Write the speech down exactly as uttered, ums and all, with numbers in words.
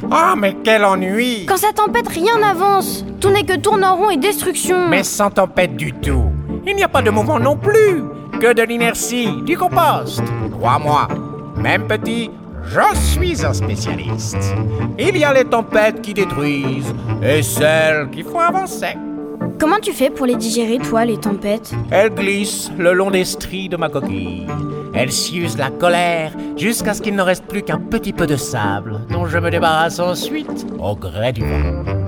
Ah, mais quel ennui! Quand ça tempête, rien n'avance. Tout n'est que tourne en rond et destruction. Mais sans tempête du tout. Il n'y a pas de mouvement non plus. Que de l'inertie, du compost. Crois-moi, même petit, je suis un spécialiste. Il y a les tempêtes qui détruisent et celles qui font avancer. Comment tu fais pour les digérer, toi, les tempêtes? Elles glissent le long des stries de ma coquille. Elles s'usent la colère jusqu'à ce qu'il ne reste plus qu'un petit peu de sable dont je me débarrasse ensuite au gré du vent.